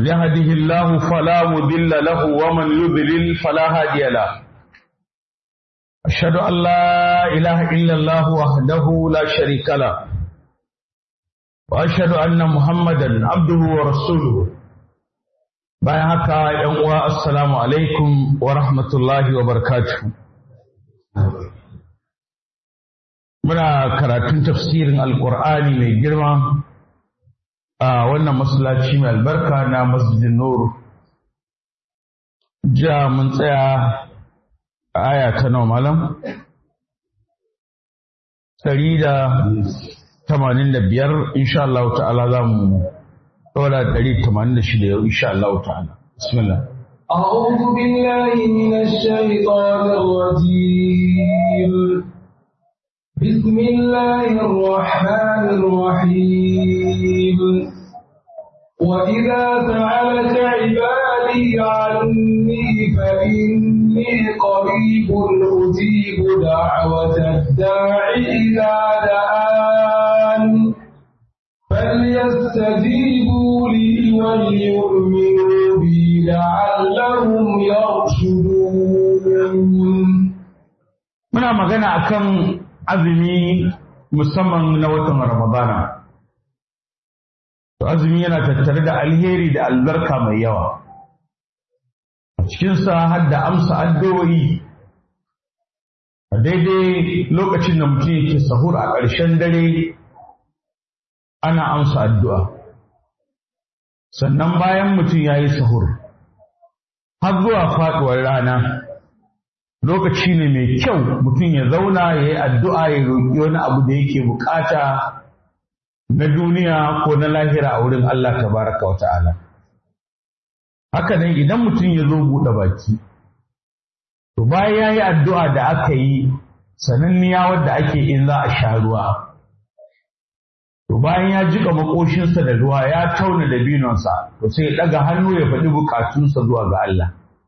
من يهده الله فلا مضل له ومن يضلل فلا هادي له أشهد أن لا إله إلا الله وحده لا شريك له وأشهد أن محمدا عبده ورسوله bayan haka ‘yan uwa assalamu alaikum wa rahmatullahi wa barakatuhu. Muna karatun tafsirin Alƙur'ani mai girma a wannan masallaci mai albarka na Masjidin Nur. Ja mun tsaya a aya ta nawa malam? 185 insha Allah ta'ala za mu ɗora 186 yau insha Allah ta'ala. Bismillah. أعوذ بالله من الشيطان الرجيم. بسم الله الرحمن الرحيم. وإذا سألك عبادي عني فإني قريب أجيب دعوة الداع إذا دعان فليستجيبوا لي وليؤمنوا بي لعلهم يرشدون. Muna magana akan azumi musamman na watan Ramadana. To azumi yana tattare da alheri da albarka mai yawa. A cikinsa har da amsa addu'o'i. A daidai lokacin da mutum yake sahur a ƙarshen dare ana amsa addu'a. Sannan bayan mutum ya yi sahur, har zuwa faɗuwar rana, lokaci ne mai kyau mutum ya zauna ya yi addu'a ya roƙi wani abu da yake bukata na duniya ko na lahira a wurin Allah tabaraka wa ta'ala. Haka nan idan mutum ya zo buɗe baki, to bayan ya yi addu'a da aka yi sananniya wadda ake in za a sha ruwa. To bayan ya jika makoshinsa da ruwa ya tauna dabinonsa, to sai ya ɗaga hannu ya faɗi bukatunsa zuwa ga Allah.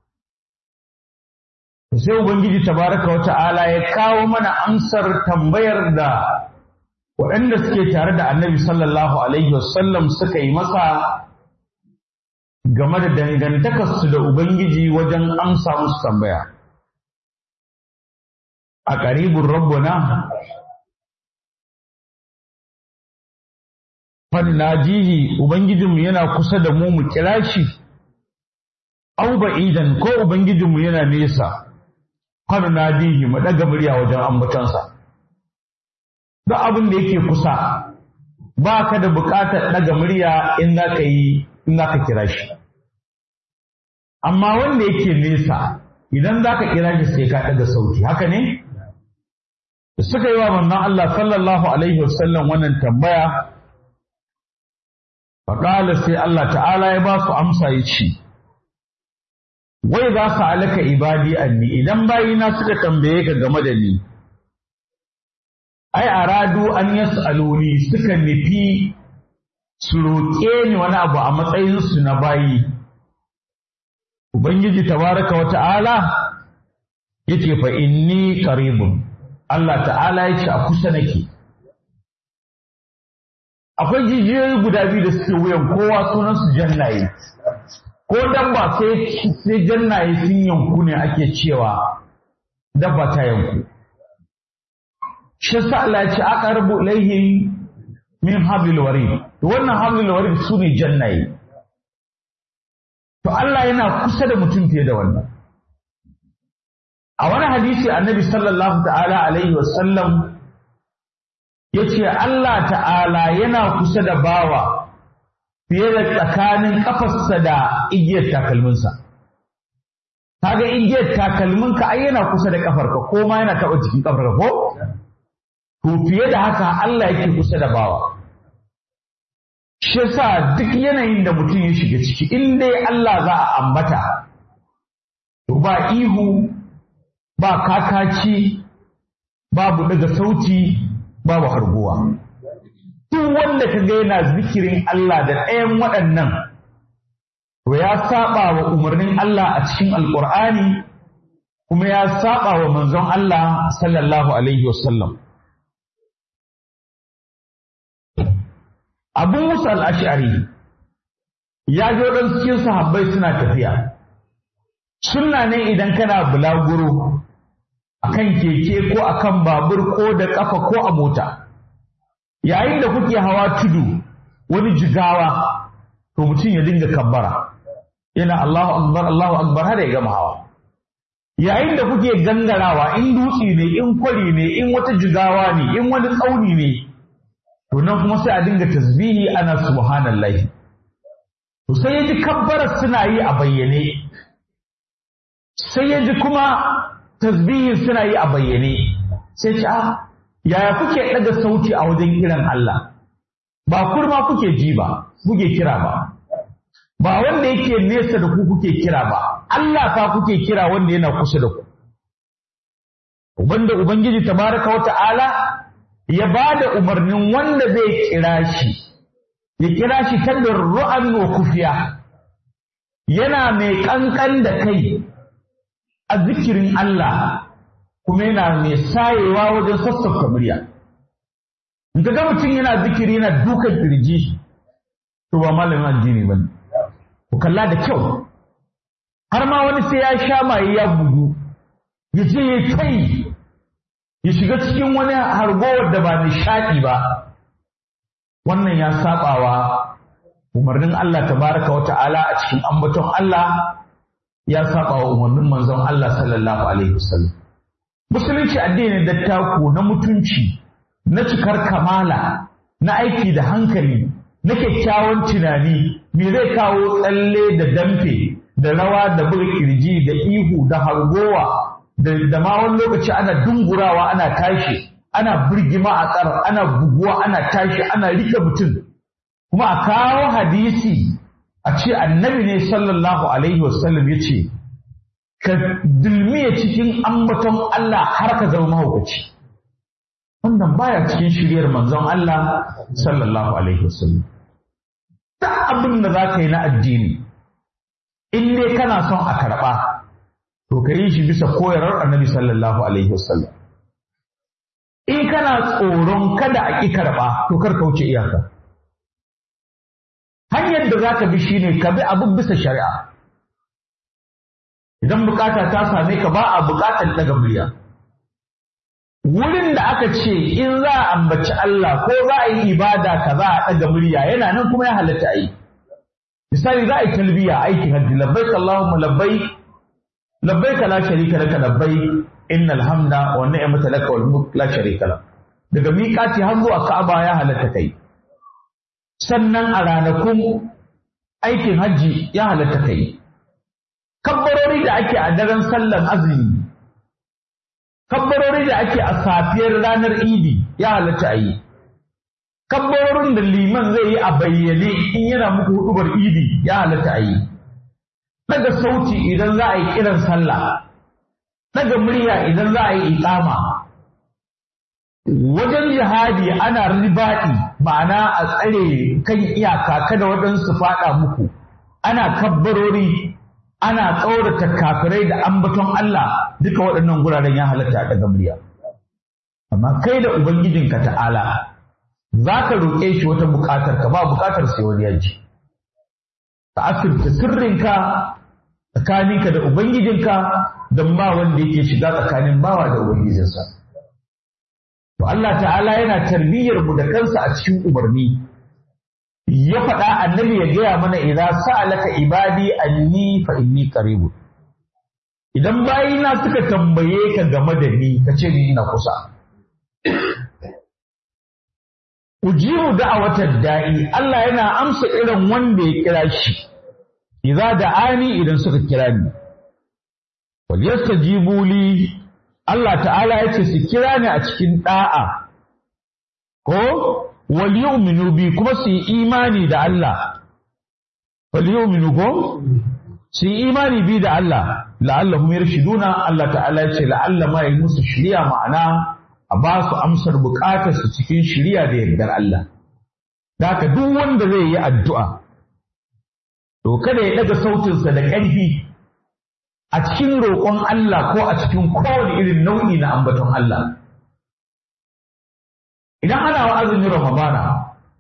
Sai Ubangiji tabaraka wa ta'ala ya kawo mana amsar tambayar da waɗanda suke tare da Annabi sallallahu alaihi wasallam suka yi masa game da dangantakarsu da Ubangiji wajen amsa musu tambaya. A ƙaribin rabbuna fannajihi Ubangijinmu yana kusa da mu kira shi, au ba'idan ko Ubangijinmu yana nesa. Har nadihi mu ɗaga murya wajen ambatonsa. Duk abin da yake kusa ba ka da buƙatar ɗaga murya in za ka kira shi. Amma wanda yake nesa idan za ka kira shi sai ka ɗaga sauti, haka ne? Suka yi wa manzon Allah sallallahu alaihi wasallam wannan tambaya, faƙala sai Allah ta'ala ya ba su amsa ya ce, wai za su alaka ibadi anni idan bayina suka tambaye ka game da ni, ai aradu an yas'aluni suka nufi su roƙe ni wani abu a matsayinsu na bayi. Ubangiji tabaraka wa ta'ala yace fa inni qaribun, Allah ta'ala yace a kusa nake. Akwai jijiyoyi guda biyu da suke wuyan kowa sunansu jannaye. Ko dabba sai jannaye sun yanku ne ake cewa dabba ta yanku. Shi sa Allah ya ce aqrabu ilayhi min hablil warid. To wannan hablil warid su ne jannaye. To Allah yana kusa da mutum fiye da wannan. A wani hadisi Annabi sallallahu ta'ala alaihi wasallam yace Allah ta'ala yana kusa da bawa fiye da tsakanin kafarsa da igiyar takalminsa. Kaga igiyar takalminka ai yana kusa da kafarka ko ma yana taɓa jikin kafarka ko? To fiye da haka Allah yake kusa da bawa. Shi yasa duk yanayin da mutum ya shiga ciki in dai Allah za a ambata, to ba ihu, ba kakaci, babu daga sauti, babu harguwa. Duk wanda ka ga yana zikirin Allah da ɗayan waɗannan, to ya saba wa umarnin Allah a cikin Alƙur'ani kuma ya saba wa manzon Allah sallallahu alaihi wasallam. Abu Musa al-Ash'ari ya ji waɗansu cikin sahabbai suna tafiya. Sunna ne idan kana bulaguro akan keke ko akan babur ko da ƙafa ko a mota. Yayin da kuke hawa tudu wani jigawa to mutum ya dinga kabbara. Yana Allahu Akbar har ya gama hawa. Yayin da kuke gangarawa in dutse ne, in kwari ne, in wata jigawa ne, in wani tsauni ne, to nan kuma sai a dinga tasbihi ana subhanallahi. To sai ya ji kabbarar suna yi a bayyane, sai ya ji kuma tasbihin suna yi a bayyane, sai ce yaya kuke ɗaga sauti a wajen kiran Allah, ba kurma kuke ji ba, kuke kira ba wanda yake nesa da ku kuke kira ba, Allah fa kuke kira wanda yana kusa da ku. Wanda Ubangiji tabaraka wa ta'ala ya ba da umarnin wanda zai kira shi, ya kira shi ta ru'an wa kufiya, yana mai ƙanƙan da kai a zikirin Allah, kuma yana mai sayewa wajen sassauka murya. In ka ga mutum yana zikiri yana dukan kirji, to ba malamin addini ba ne. Ku kalla da kyau, har ma wani sai ya sha maye ya bugu, ya je ya kai, ya shiga cikin wani hargowar da ba nishaɗi ba. Wannan ya saɓawa umarnin Allah tabaraka wa ta'ala a cikin ambaton Allah, ya saɓawa umarnin manzon Allah sallallahu alaihi wasallam. Musulunci addinin dattako na mutunci, na cikar kamala, na aiki da hankali, na kyakkyawan tunani, me zai kawo tsalle da damfe, da rawa da buga kirji, da ihu, da hargowa, da ma wani lokaci ana dungurawa, ana tashi, ana birgima a tsar, ana buguwa, ana tashi, ana rike mutum. Kuma a kawo hadisi a ce annabi ne sallallahu alaihi wasallam ya ce, ka dulmiya cikin ambaton Allah har ka zama mahaukaci. Wannan baya cikin shiryar manzon Allah sallallahu alaihi wasallam. Ta abin da za ka yi na addini, in dai kana son a karɓa, to ka yi shi bisa koyarwar annabi sallallahu alaihi wasallam. In kana tsoron kada a ƙi karɓa, to kar ka wuce iyaka. Hanyar da za ka bi shi ne ka bi abin bisa shari'a. Idan bukata ta same ka ba a bukatar daga murya. Wurin da aka ce in za a ambaci Allah ko za a yi ibada ka za a daga murya yana nan kuma ya halatta a yi. Misali za a yi talbiya aikin hajji labbaik Allahumma labbaik labbaik la sharika laka labbaik innal hamda wa ni'mata laka wal mulk la sharika lak. Daga miƙati har zuwa Ka'aba ya halatta kai. Sannan a ranakun aikin hajji ya halatta kai. Kabbarori da ake a daren sallar azumi, kabbarori da ake a safiyar ranar idi ya halatta a yi. Kabbarorin da liman zai yi a bayyane in yana muku hudubar idi ya halatta a yi. Daga sauti idan za a yi kiran sallah, daga murya idan za a yi iqama. Wajen jihadi ana ribaɗi, ma'ana a tsare kan iyaka kada waɗansu faɗa muku. Ana kabbarori, ana tsaurata kafirai da ambaton Allah, duka waɗannan guraren ya halatta a daga murya. Amma kai da Ubangijinka ta'ala za ka roƙe shi wata buƙatar ka, ba buƙatar sai wani yaji. Ka asirta sirrinka tsakaninka da Ubangijinka don ba wanda yake shiga tsakanin bawa da Ubangijinsa. To Allah ta'ala yana tarbiyyar mu da kansa a cikin umarni. Ya faɗa annabi ya gaya mana idan sa'alaka ibadi anni fa inni qarib. Idan bayina suka tambaye ka game da ni, ka ce ni ina kusa. Ujibu da'awatar da'i, Allah yana amsa irin wanda ya kira shi. Idza da'ani idan suka kira ni. Wal yastajibu li, Allah ta'ala yace su kira ni a cikin da'a. Ko wal yu'minu bi, kuma su yi imani da Allah. Wal yu'minu ko su yi imani bi da Allah, la'allahum yarshiduna. Allah ta'ala yace la'alla ma yi musu shiriya, ma'ana a ba su amsar bukatar su cikin shiriya da yardar Allah. Da haka duk wanda zai yi addu'a, to kada ya daga sautinsa da ƙarfi a cikin roƙon Allah ko a cikin kowane irin nau'i na ambaton Allah. Idan ana wa azumin Ramadana,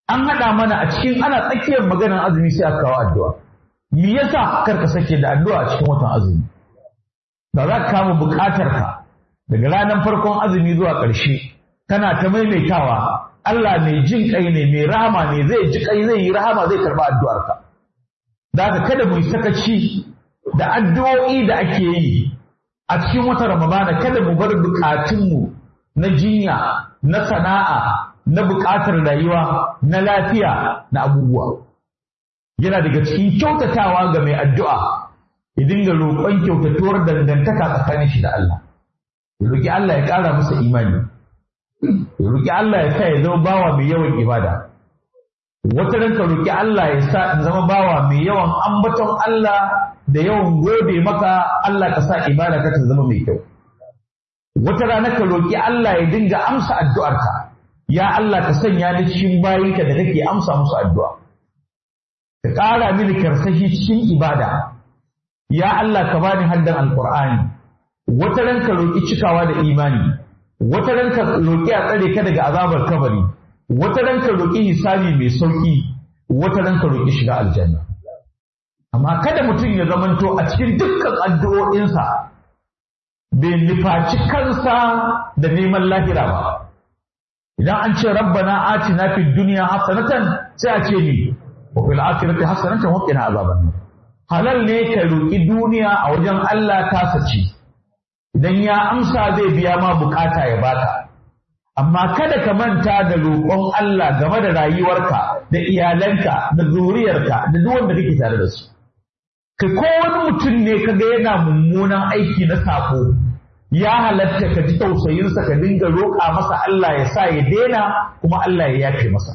an haɗa mana a cikin ana tsakiyar maganar azumi sai aka kawo addu'a. Me yasa karka sake da addu'a a cikin watan azumi? Da za ka kama buƙatarka daga ranar farkon azumi zuwa ƙarshe kana ta maimaitawa Allah mai jin kai ne mai rahama ne zai ji kai zai yi rahama zai karɓa addu'arka. Da haka kada mu yi sakaci da addu'o'i da ake yi a cikin watan Ramadana, kada mu bar buƙatunmu na jinya, na sana'a, na buƙatar rayuwa, na lafiya, na abubuwa. Yana daga cikin kyautatawa ga mai addu'a ya dinga roƙon kyautatuwar dangantaka tsakanin shi da Allah. Ya roƙi Allah ya ƙara masa imani. Ya roƙi Allah ya sa ya zama bawa mai yawan ibada. Wata ran ka roƙi Allah ya sa in zama bawa mai yawan ambaton Allah da yawan gode maka, Allah ka sa ibada ka ta zama mai kyau. Wata rana ka roƙi Allah ya dinga amsa addu'arka. Ya Allah ka sanya ni cikin bayinka da kake amsa musu addu'a. Ka ƙara mini karsashi cikin ibada. Ya Allah ka bani haddan alƙur'ani. Wata ran ka roƙi cikawa da imani. Wata ran ka roƙi a tsare ka daga azabar kabari. Wata ran ka roƙi hisabi mai sauƙi. Wata ran ka roƙi shiga aljanna. Amma kada mutum ya zamanto a cikin dukkan addu'o'insa bai nufaci kansa da neman lahira ba. Idan an ce rabbana atina fid dunya hasanatan sai a ce ni wa fil akhirati hasanatan wa qina azaban nar. Halal ne ka roki duniya a wajen Allah ta sace. Idan ya amsa zai biya ma bukata ya baka. Amma kada ka manta da roƙon Allah game da rayuwarka, da iyalanka, da zuriyarka, da duk wanda kake tare da su. Kai ko wani mutum ne kaga yana mummunan aiki na sako, ya halatta ka ji tausayinsa ka dinga roƙa masa Allah ya sa ya daina kuma Allah ya yafe masa.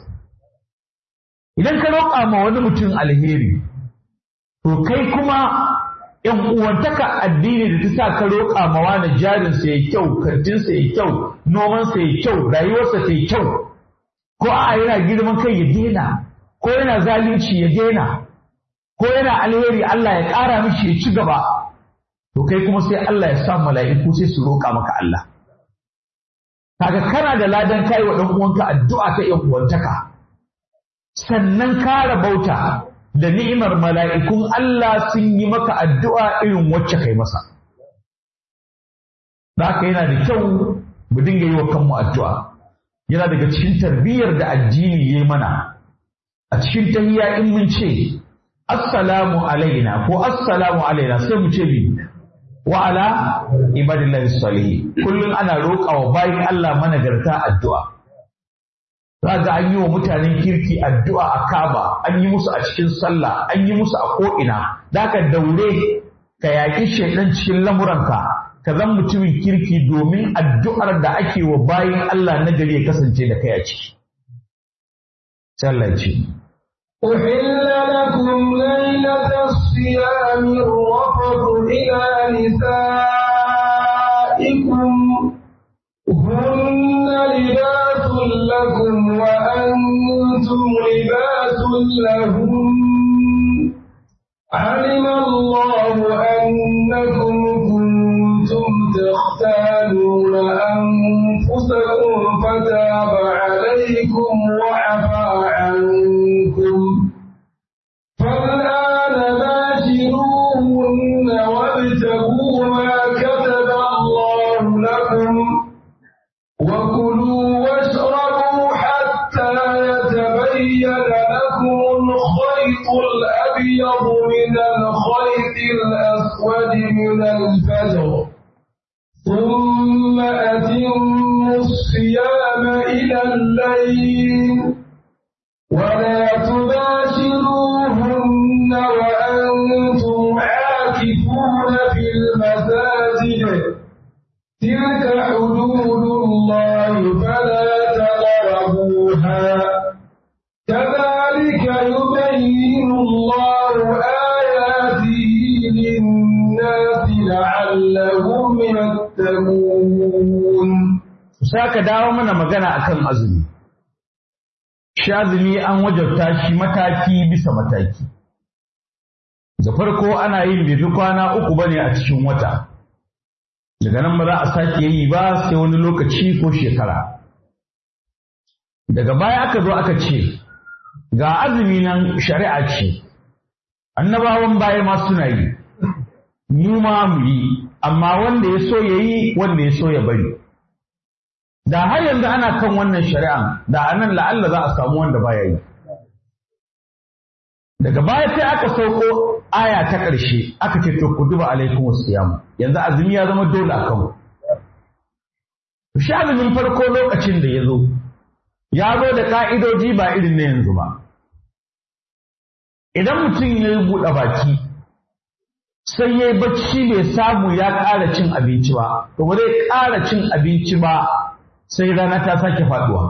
Idan ka roƙa ma wani mutum alheri, to kai kuma ‘yan uwantaka addini da ta sa ka roƙa ma wani jarinsa ya kyau, kantinsa ya kyau, nomansa ya kyau, rayuwarsa ta yi kyau, ko a yana girman kai ya daina, ko yana zalunci ya daina, ko yana alheri Allah ya ƙara mishi ya ci gaba. To kai kuma sai Allah ya sa mala'iku sai su roƙa maka Allah. Kaga kana da ladan kai wa ɗan uwanka addu'a ta ‘yan uwantaka. Sannan ka rabauta da ni'imar mala'ikun Allah sun yi maka addu'a irin wacce kai masa. Haka yana da kyau mu dinga yi wa kanmu addu'a. Yana daga cikin tarbiyyar da addini ya yi mana. A cikin tahiyya in mun ce, Assalamu alaina ko Assalamu alaina sai mu ce bi. Wa ala ibadillahi salihin. Kullum ana roƙa wa bayin Allah managarta addu'a. Za ga an yi wa mutanen kirki addu'a a Kaaba, an yi musu a cikin sallah, an yi musu a ko'ina. Da ka daure ka yaƙi shaidan cikin lamuranka, ka zan mutumin kirki domin addu'ar da ake wa bayin Allah na gari ya kasance da kai a ciki. Sallah ce. أحل لكم ليلة الصيام الرفث إلى نسائكم هن لباس لكم وأنتم لباس لهم علم الله أنكم كنتم تختانون أنفسكم فتاب عليكم وعفى عنكم فالآن باشروهن وابتغوا ما كتب الله لكم وكلوا واشربوا حتى يتبين لكم الخيط الأبيض من الخيط الأسود من الفجر ثم أتموا الصيام إلى الليل ولا تباشروهن وأنتم عاكفون في المساجد تلك حدود الله فلا تقربوها كذلك يبين الله آياته للناس لعلهم يتقون. Saka dawo mana magana akan azumi. Shi azumi an wajabta shi mataki bisa mataki. Da farko ana yin bai fi kwana 3 bane a cikin wata. Daga nan ba za a sake yi ba sai wani lokaci ko shekara. Daga baya aka zo aka ce ga azumi nan shari'a ce, annabawan baya ma suna yi, mu ma mu yi, amma wanda ya so ya yi, wanda ya so ya bari. Da har yanzu ana kan wannan shari'an, da anan la'alla za a samu wanda baya yi. Daga baya sai aka sauko aya ta ƙarshe, aka ce to ku duba alaikum siyam. Yanzu azumi ya zama dole a kanku. Shi azumin farko lokacin da ya zo da ka'idoji ba irin na yanzu ba. Idan mutum ya buɗe baki, sai ya yi bacci bai samu ya ƙara cin abinci ba, to ba zai ƙara cin abinci ba sai rana ta sake faɗuwa.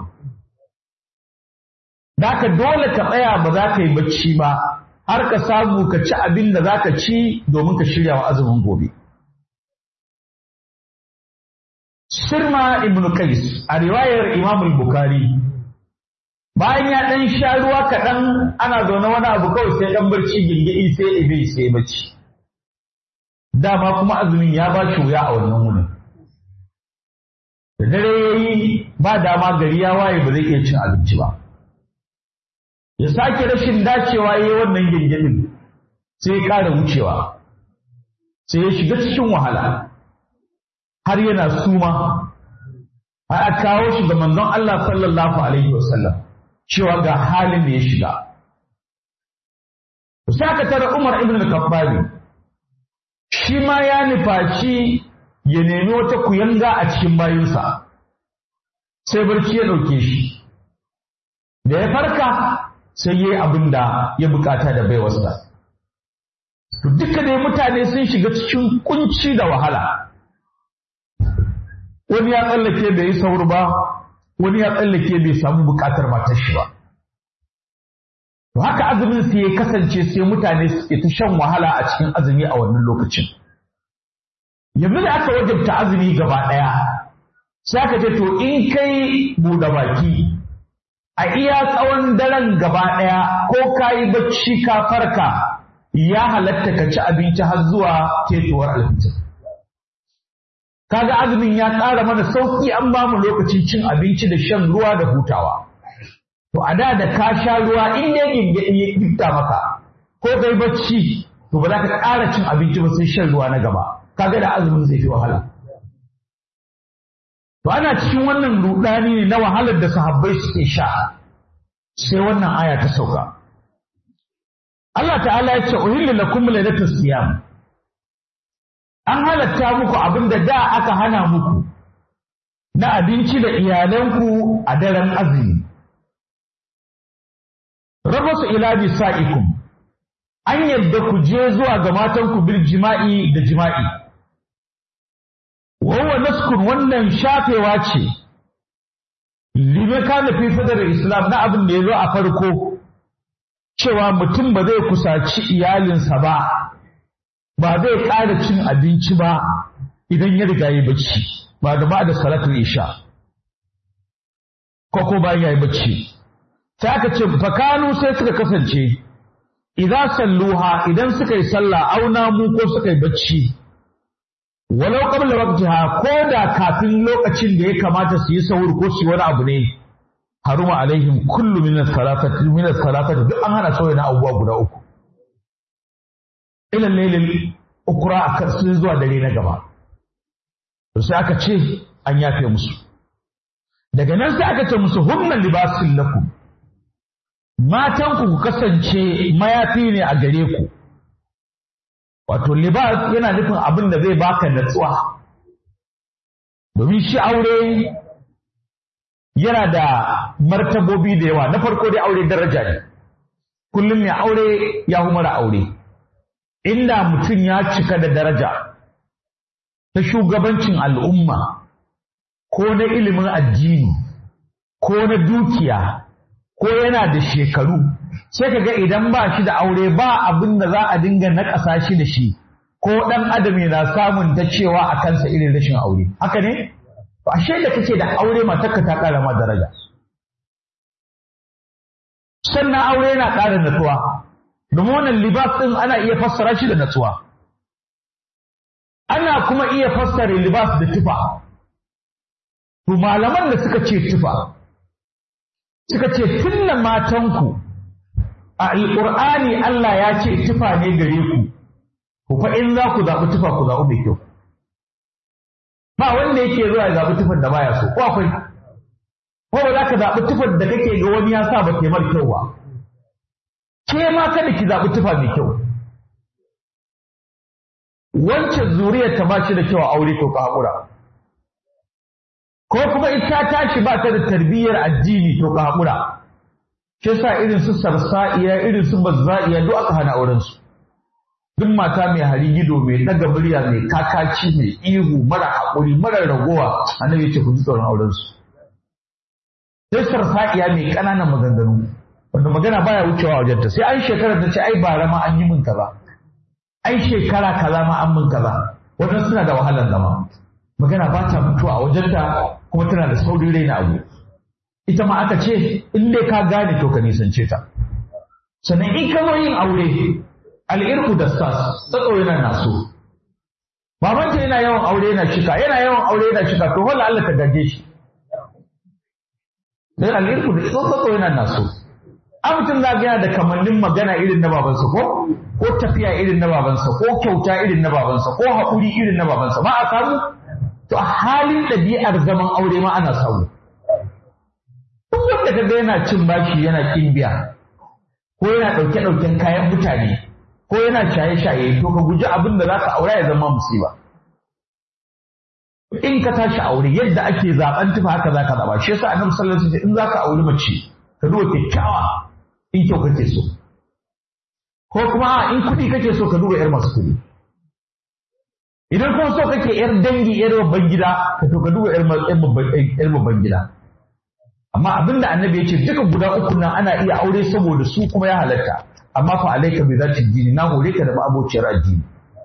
Daka dole ka tsaya ba za ka yi bacci ba, har ka samu ka ci abin da za ka ci domin ka shirya wa azumin gobe. Shirma ibn Qais a riwayar Imam al-Bukhari, bayan ya ɗan sha ruwa kaɗan ana zaune wani abu kawai sai ɗan barci gingiri sai ibe sai bacci. Dama kuma azumin ya ba shi wuya a wannan wurin. Da dare ya yi ba dama gari ya waye ba zai iya cin abinci ba. Ya sake rashin dacewa ya yi wannan gingirin sai ya ƙara wucewa. Sai ya shiga cikin wahala. Har yana suma. Har a kawo shi ga manzon Allah sallallahu alaihi wasallam. Cewa ga halin da ya shiga. Sai aka tara Umar ibn al-Khattab shi ma ya nufaci ya nemi wata kuyanga a cikin bayinsa. Sai barci ya ɗauke shi. Da ya farka sai ya yi abin da ya bukata da baiwarsa. To duka dai mutane sun shiga cikin kunci da wahala. Wani ya tsallake bai yi sauri ba, wani ya tsallake bai samu bukatar matar shi ba. To haka azumin sai ya kasance sai mutane suke ta shan wahala a cikin azumi a wannan lokacin. Yanzu da aka wajabta azumi gaba ɗaya, sai aka ce to in kai buɗe baki a iya tsawon daren gaba ɗaya ko ka yi bacci ka farka ya halatta ka ci abinci har zuwa ketowar alfitir. Kaga azumin ya ƙara mana sauƙi, an ba mu lokacin cin abinci da shan ruwa da hutawa. To a da ka sha ruwa in ne gingiri ya gifta maka ko kai bacci to ba za ka ƙara cin abinci ba sai shan ruwa na gaba. Kaga da azumin zai fi wahala. To ana cikin wannan rudani ne na wahalar da sahabbai suke sha. Sai wannan aya ta sauka. Allah ta'ala ya ce uhillu lakum laylatus siyam. An halatta muku abinda da aka hana muku na abinci da iyalanku a daren azumi. Rabasu ila bisa'ikum. An yadda ku je zuwa ga matanku bil jima'i da jima'i. Wawa naskun wannan shafewa ce, lime kana fi fadar Islam na abin da ya zo a farko, cewa mutum ba zai kusaci iyalinsa ba zai ƙara cin abinci ba idan ya riga yi bacci, ba da salatul isha, ko bayan ya yi bacci. Ta aka ce, fakanu sai suka kasance, idan salluha idan suka yi sallah auna mu ko suka yi bacci, walau qabla waqtiha ko da kafin lokacin da ya kamata su yi sahur ko su wani abu ne, haruma alaihim kullu min as-salati duk an hana sauya na abubuwa guda uku. Ila lailil ukra akan sun zuwa dare na gaba. To sai aka ce an yafe musu. Daga nan sai aka ce musu hunna libasin lakum. Matan ku kasance mayafi ne a gare ku. Wato libas yana nufin abin da zai baka natsuwa. Domin shi aure yana da martabobi da yawa. Na farko dai aure daraja ne. Kullum mai aure ya hu mara aure. Inda mutum ya cika da daraja ta shugabancin al'umma ko na ilimin addini ko na dukiya ko yana da shekaru, sai ka ga idan ba shi da aure ba abin da za a dinga naƙasa shi da shi, ko ɗan adam na samun ta cewa a kansa irin rashin aure. Haka ne? To ashe da kake da aure matarka ta ƙara ma daraja. Sannan aure yana ƙara natsuwa. Domin wannan libas ɗin ana iya fassara shi da natsuwa. Ana kuma iya fassara libas da tufa. To malaman da suka ce tufa, suka ce tunna matanku a alqur'ani Allah ya ce tufa ne gare ku fa in za ku zaɓi tufa ku zaɓi mai kyau ba wanda yake zuwa ya zaɓi tufar da baya so ko akwai ko ba za ka zaɓi tufar da kake ga wani ya sa ba ke mar kyau ba ke ma kada ki zaɓi tufa mai kyau wancan zuriyar ta ba shi da kyau a aure to ka haƙura ko kuma ita tashi ba ta da tarbiyyar addini to ka haƙura shi yasa irin su sarsa'iya irin su bazza'iya duk aka hana auren su duk mata mai harigido mai daga murya mai kakaci mai ihu mara haƙuri mara ragowa annabi ya ce ku ji tsoron auren su sai sarsa'iya mai ƙananan maganganu wanda magana baya wucewa wajen ta sai an shekara ta ce ai bara ma an yi min kaza ai shekara kaza ma an min kaza wannan suna da wahalar zama magana ba ta mutuwa a wajen ta kuma tana da saurin raina abu ita ma aka ce in dai ka gane to ka nisance ta sannan in ka zo yin aure al'irku da sas tsatso yana naso babanta yana yawan aure yana shika to wala Allah ta gaje shi dan al'irku da tsatso yana naso mutum za yana da kamannin magana irin na babansa ko tafiya irin na babansa ko kyauta irin na babansa ko haƙuri irin na babansa ba a samu to a halin ɗabi'ar zaman aure ma ana samu duk wanda kaga yana cin bashi yana kin biya ko yana ɗauke-ɗauken kayan mutane ko yana shaye-shaye to ka guji abin da za ka aura ya zama musiba in ka tashi aure yadda ake zaben tufa haka za ka zaɓa shi yasa annabi sallallahu alaihi wasallam in za ka auri mace ka duba kyakkyawa in kyau kake so ko kuma in kuɗi kake so ka duba yar masu kuɗi idan kuma so kake yar dangi yar babban gida ka duba yar babban gida amma abinda annabi ya ce duka guda uku nan ana iya aure saboda su kuma ya halatta amma fa alaika bi zati dini na hore ka da ma'abociyar addini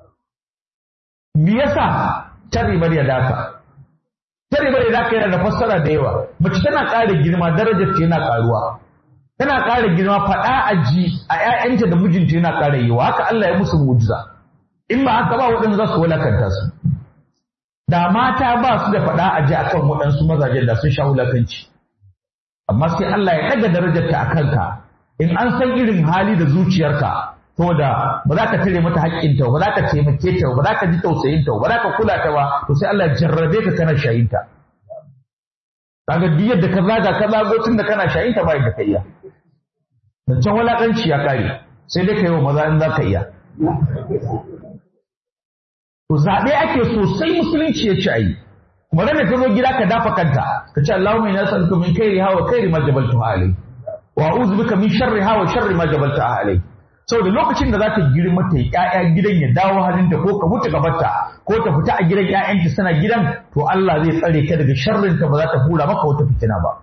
me yasa taribar ya daka yana da fassara da yawa mace tana ƙara girma darajar ta yana ƙaruwa tana ƙara girma faɗa aji a ƴaƴanta da mijinta yana ƙara yawa haka Allah ya musu mu'jiza in ba haka ba waɗanda za su wulakanta su da mata ba su da faɗa aji akan waɗansu mazajen da sun sha wulakanci amma sai Allah ya ɗaga darajarta a kanka in an san irin hali da zuciyarka saboda ba za ka tare mata haƙƙinta ba za ka taimake ta ba za ka ji tausayinta ba za ka kula ta ba to sai Allah ya jarrabe ka kana shayinta kaga duk yadda ka zago tun da kana shayinta ba yadda ka iya dan can wulakanci ya kare sai dai ka yi wa maza in za ka iya to zaɓe ake sosai musulunci ya ci a yi kuma da ka zo gida ka dafa kanta ka ce Allahumma inna nas'aluka min khairiha wa khairi ma jabaltuha alayhi wa a'udhu bika min sharriha wa sharri ma jabaltaha alayhi saboda lokacin da za ta girma ta yi ƴaƴa gidan ya dawo hannunta ko ka mutu gabarta ko ta fita a gidan ƴaƴanta suna gidan to Allah zai tsare ka daga sharrinta ba za ta hura maka wata fitina ba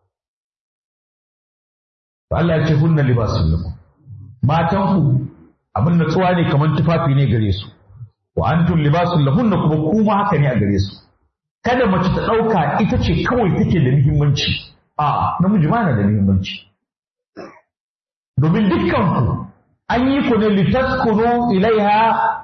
to Allah ya ce hunna libasun lakum matan ku abin da tsuwa ne kamar tufafi ne gare su wa antum libasun lahunna kuma kuma haka ne a gare su kada mace ta ɗauka ita ce kawai take da muhimmanci a namiji ma na da muhimmanci domin dukkanku an yi ku ne litaskunu ilaiha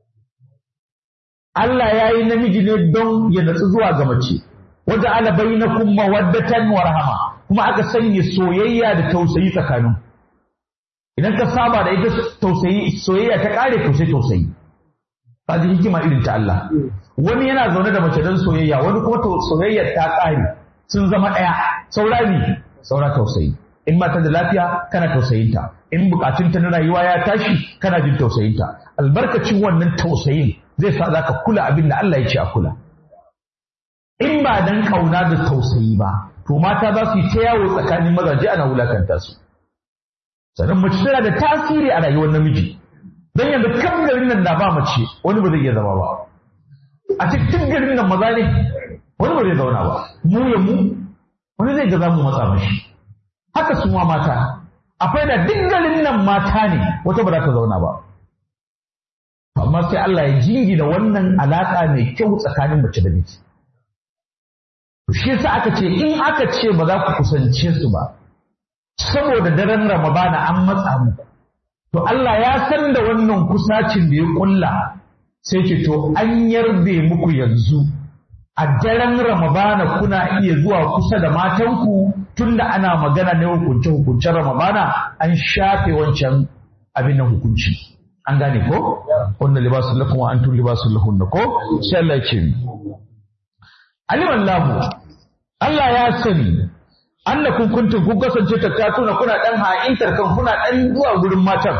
Allah ya yi namiji ne don ya natsu zuwa ga mace wajen ala bainakum mawaddatan wa rahama kuma aka sanya soyayya da tausayi tsakanin idan ka saba da ita soyayya ta kare to sai tausayi ka ji hikima irin ta Allah wani yana zaune da mace don soyayya wani kuma soyayya ta kare sun zama ɗaya saura tausayi in mata da lafiya kana tausayinta in bukatunta na rayuwa ya tashi kana jin tausayinta albarkacin wannan tausayin zai sa za ka kula abin da Allah ya ce a kula in ba dan kauna da tausayi ba to mata za su yi ta yawo tsakanin mazaje ana wulakanta su sannan mace tana da tasiri a rayuwar namiji dan yanzu kan garin nan da ba mace wani ba zai iya zama ba a cikin garin nan maza ne wani ba zai zauna ba mu wani zai ga za mu matsa mashi haka su ma mata akwai da duk garin nan mata ne wata ba za ta zauna ba amma sai Allah ya jingina wannan alaka mai kyau tsakanin mace da miji shi yasa aka ce in aka ce ba za ku kusance su ba saboda daren Ramadana an matsa muku to Allah ya san da wannan kusacin da ya kulla sai ce to an yarbe muku yanzu a daren Ramadana kuna iya zuwa kusa da matanku tunda ana magana ne hukuncen Ramadana an shafe wancan abin nan hukunci an gane ko wannan libasul lakum wa antum libasul lahunna ko sai Allah ya ce alimallahu Allah ya sani annakum kuntum kun kasance tattatuna kuna dan ha'intar kan kuna dan zuwa gurin matan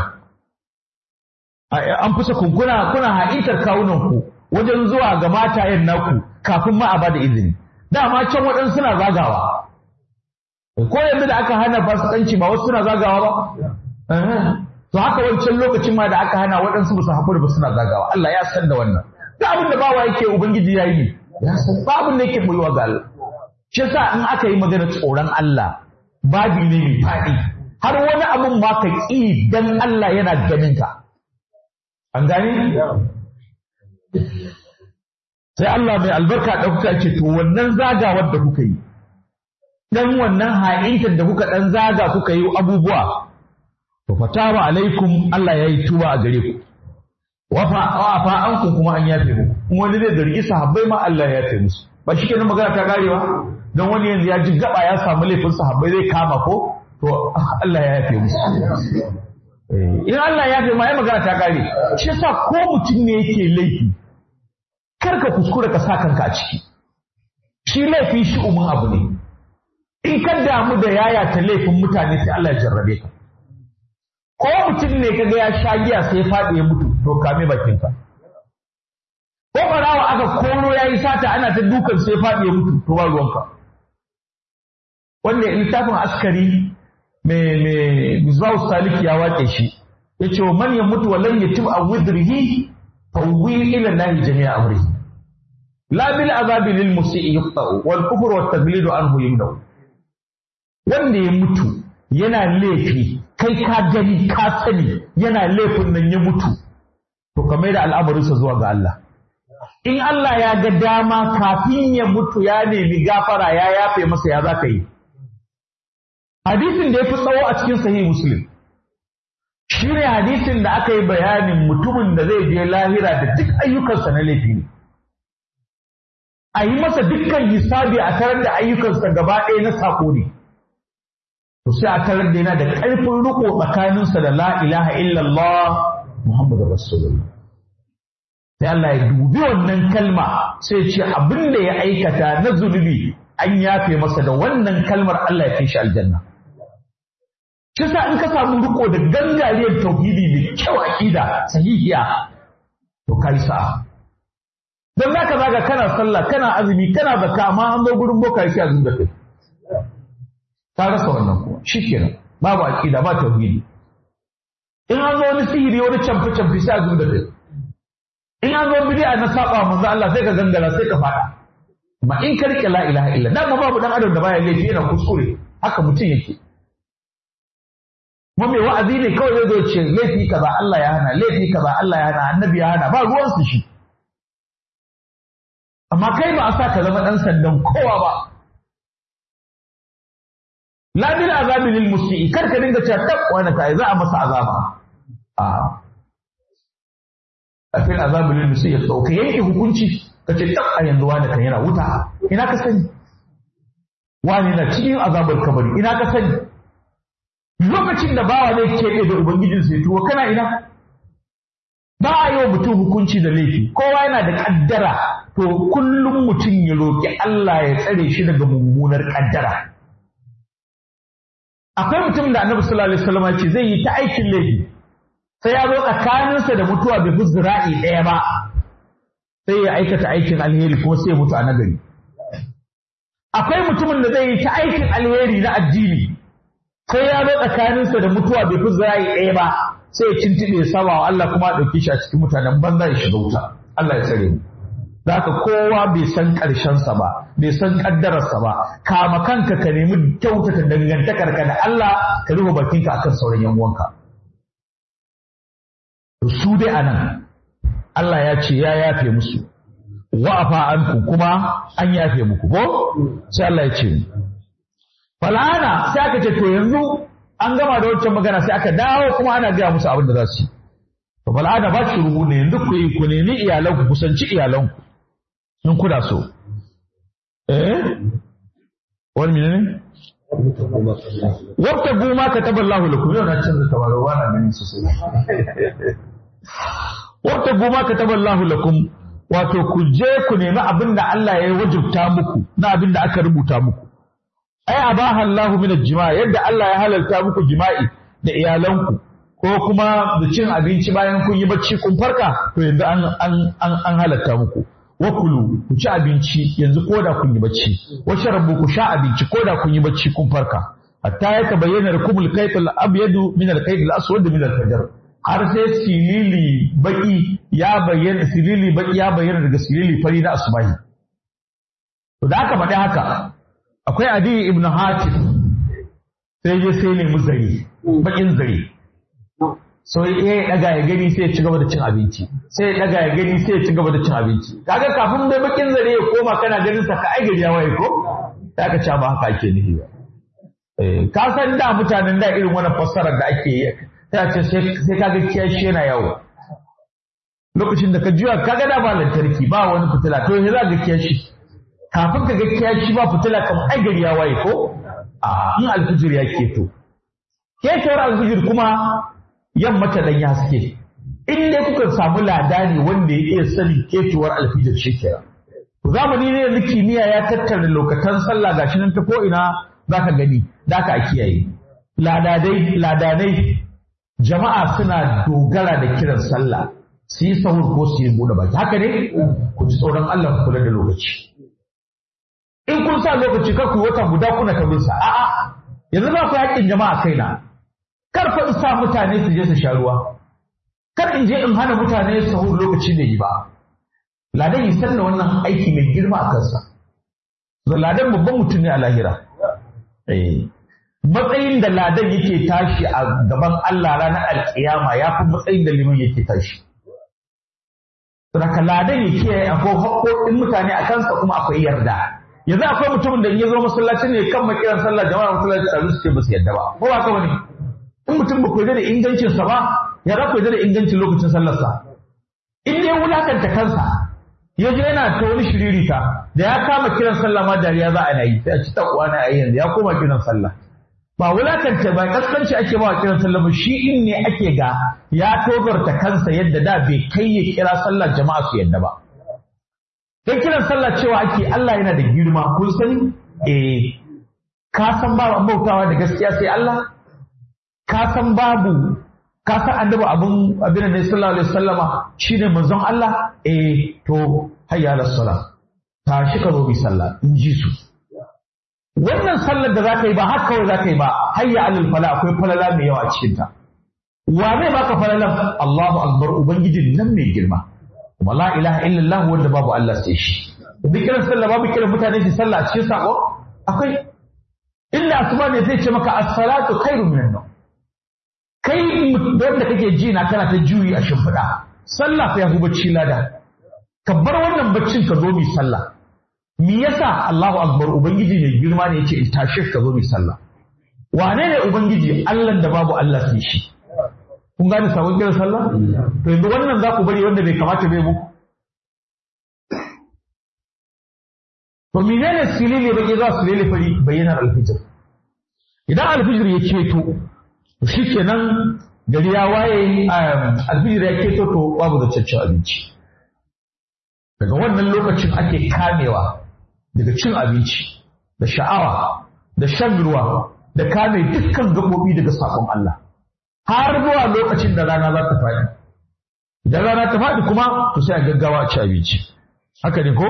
an fusa kuna ha'intar kawunan ku wajen zuwa ga matayen naku kafin ma a bada izini dama can waɗansu suna zagawa ko yanzu da aka hana fasikanci ba wasu suna zagawa ba to haka wancan lokacin ma da aka hana waɗansu ba su haƙuri ba suna zagawa Allah ya san da wannan duk abin da bawa yake ubangiji ya yi ya san babin da yake boyewa ga Allah shi yasa in aka yi magana tsoron Allah babi ne mai faɗi har wani abun ma ka ƙi dan Allah yana ganin ka an gani sai Allah mai albarka ɗauka ce to wannan zagawar da kuka yi dan wannan ha'intar da kuka dan zaga kuka yi abubuwa to fatawa alaikum Allah yayi tuba a gare ku wafa ankum kuma an yafe muku kuma wani zai zargi sahabbai ma Allah ya yafe musu ba shi kenan magana ta karewa dan wani yanzu ya ji gaba ya samu laifin sahabbai zai kama ko to Allah ya yafe musu in Allah ya yafe ma ai magana ta kare shi yasa ko mutum ne yake laifi kar ka kuskura ka sa kanka a ciki shi laifi shi umun abu ne in ka damu da yaya ta laifin mutane sai Allah ya jarrabe ka ko mutum ne kaga ya sha giya sai faɗi ya mutu to kame bakinka ko barawa aka koro yayi sata ana ta dukan sai faɗi ya mutu to ba ruwanka wanda littafin askari mai Misbahu Salik ya wace shi yace wa man yamutu walan yatim a wudrihi fawwi ila Allah jami'a amrihi la bil azabi lil musii yuqta'u wal kufru wat taglidu anhu yumna'u wanda ya mutu yana laifi kai ka gani ka sani yana laifin nan ya mutu to ka mai da al'amarinsa zuwa ga Allah in Allah ya ga dama kafin ya mutu ya nemi gafara ya yafe masa ya za ka yi hadisin da ya fi tsawo a cikin sahih muslim shi ne hadisin da aka yi bayanin mutumin da zai je lahira da duk ayyukansa na laifi ne a yi masa dukkan hisabi a tarar da ayyukansa gaba ɗaya na saƙo ne to sai a tarar da yana da ƙarfin riko tsakaninsa da la ilaha illallah Muhammadu Rasulullah sai Allah ya dubi wannan kalma sai ce abin da ya aikata na zunubi an yafe masa da wannan kalmar Allah ya kai shi aljanna shi sa in ka samu riko da gangariyar tauhidi da kyau aqida sahihiya to kai sa'a dan zaka zaga kana sallah kana azumi kana zakka amma an zo gurin boka sai azumi da kai ka rasa wannan kuma shikenan babu aqida ba tauhidi in an zo wani sihiri wani camfi sai azumi da kai in an zo bid'a na saba manzo Allah sai ka gangara sai ka fada amma in ka rike la ilaha illa dan babu dan adam da baya laifi yana kuskure haka mutum yake mu mai wa'azi ne kawai zai zo ce laifi kaza Allah ya hana laifi kaza Allah ya hana annabi ya hana ba ruwan su shi amma kai ba a sa ka zama dan sandan kowa ba la bil azabi lil musii kar ka dinga cewa tab wani kai za a masa azaba a fil azabi lil musii to kai yanke hukunci kace tab a yanzu wani kan yana wuta ina ka sani wani na cikin azabar kabari ina ka sani lokacin da bawa zai keɓe da ubangijin sai tuwo kana ina ba a yi wa mutum hukunci da laifi kowa yana da kaddara to kullum mutum ya roƙi Allah ya tsare shi daga mummunar kaddara akwai mutum da Annabi sallallahu alaihi wasallam ce zai yi ta aikin laifi sai ya zo tsakaninsa da mutuwa bai fi zira'i ɗaya ba sai ya aikata aikin alheri ko sai ya mutu a nagari akwai mutumin da zai yi ta aikin alheri na addini sai ya zo tsakaninsa da mutuwa bai fi zira'i ɗaya ba sai ya cintiɓe sama wa Allah kuma a ɗauki shi a cikin mutanen banza ya shiga wuta Allah ya tsare mu da haka kowa bai san ƙarshensa ba bai san ƙaddararsa ba kama kanka ka nemi kyautata dangantakarka da Allah ka rufe bakinka akan sauran yan uwanka su dai anan Allah ya ce ya yafe musu wa'afa anku kuma an yafe muku ko sai Allah ya ce falana sai aka ce to yanzu an gama da wancan magana sai aka dawo kuma ana gaya musu abin da za su yi to falana ba shi ruhu ne yanzu ku nemi iyalanku kusanci iyalanku in kuna so wani menene wata goma ka taɓa Allah lakum yau na canza tabarau ba na ganin sosai wata goma ka taɓa Allah lakum wato ku je ku nemi abin da Allah ya wajibta muku na abin da aka rubuta muku ai abaha Allah min al-jima' yadda Allah ya halalta muku jima'i da iyalanku ko kuma da cin abinci bayan kun yi bacci kun farka to yanzu an halatta muku wakulu ku ci abinci yanzu koda kun yi bacci washrabu ku sha abinci koda kun yi bacci kun farka hatta ya tabayyana lakumul kaytul abyadu min al-kaytil aswad min al-fajr har sai silili baki ya bayyana daga silili fari na asubahi to da aka faɗi haka akwai Adi ibn Hatim sai je sai nemi zare bakin zare so ya daga ya gani sai ya ci gaba da cin abinci sai ya daga ya gani sai ya ci gaba da cin abinci kaga kafin dai bakin zare ya koma kana ganin sa ka ai gari ya waye ko sai ka ci ba haka ake nufi ba ka san da mutanen da irin wannan fassarar da ake yi ta ce sai kaga kiyashi yana yawo lokacin da ka juya kaga da ba lantarki ba wani fitila to yanzu za ga kiyashi kafin ka ga kiyashi ba fitila kamar ai gari ya waye ko a in alfijir ya keto ketowar alfijir kuma yamma ta dan ya haske in dai kuka samu ladani wanda ya iya sanin ketowar alfijir shikenan zamani ne yanzu kimiyya ya tattara lokacin sallah gashi nan ta ko ina zaka gani zaka a kiyaye ladanai jama'a suna dogara da kiran sallah su yi sahur ko su yi buɗe baki haka ne ku ji tsoron Allah ku kula da lokaci in kun sa lokaci kar ku wata guda kuna ta bin sa a'a yanzu ba ku haƙƙin jama'a kaina kar fa in sa mutane su je su sha ruwa kar in je in hana mutane sahur lokaci da yi ba ladan yi sanna wannan aiki mai girma a kansa ladan babban mutum ne a lahira matsayin da ladan yake tashi a gaban Allah ranar alkiyama ya fi matsayin da liman yake tashi. Saka ladan ya kiyaye akwai haƙoƙin mutane a kansa kuma akwai yarda. Yanzu akwai mutumin da in ya zo masallacin ne kan makiran sallah jama'a masallaci tare su ce ba su yarda ba. Ko ba ka bane? In mutum ba ku yarda da ingancinsa ba, ya ra ku yarda da ingancin lokacin sallarsa. In dai wulakanta kansa, ya je yana ta wani shiririta da ya kama kiran sallah ma dariya za a yi sai a ci takwa na ayi yanzu ya koma kiran sallah. Ba wulakanta ba kaskanci ake ba kiran sallah ba shi in ne ake ga ya togarta kansa yadda da bai kai ya kira sallah jama'a su yadda ba. Dan kiran sallah cewa ake Allah yana da girma kun sani ka san babu bautawa da gaskiya sai Allah ka san annabi abin da sallallahu alaihi wasallama shine manzon Allah to hayya ala salat tashi ka zo bi sallah in ji su wannan sallar da zaka yi ba haka kawai zaka yi ba hayya alal fala akwai falala mai yawa a cikin ta wa zai baka falalan Allahu akbar ubangiji nan mai girma kuma la ilaha illallah wanda babu Allah sai shi bikiran sallah babu kiran mutane su sallah a cikin sako akwai illa asuba ne zai ce maka as-salatu khairun minan nawm kai wanda kake ji na kana ta juyi a shimfiɗa sallah fa yafi bacci lada ka bar wannan baccin ka zo mi sallah me yasa Allahu akbar ubangiji ne girma ne yace in tashi ka zo mi sallah wane ne ubangiji Allah da babu Allah sai shi kun gane sabon kiran sallah to yanzu wannan za ku bari wanda bai kamata bai muku to menene silili bai za su lele fari bayyanar alfijir idan alfijir ya ceto shi kenan gari ya waye alfijir ya keto to babu da cin abinci daga wannan lokacin ake kamewa daga cin abinci da sha'awa da shan ruwa da kame dukkan gaɓoɓi daga sakon Allah har zuwa lokacin da rana za ta faɗi idan rana ta faɗi kuma to sai a gaggawa a ci abinci haka ne ko?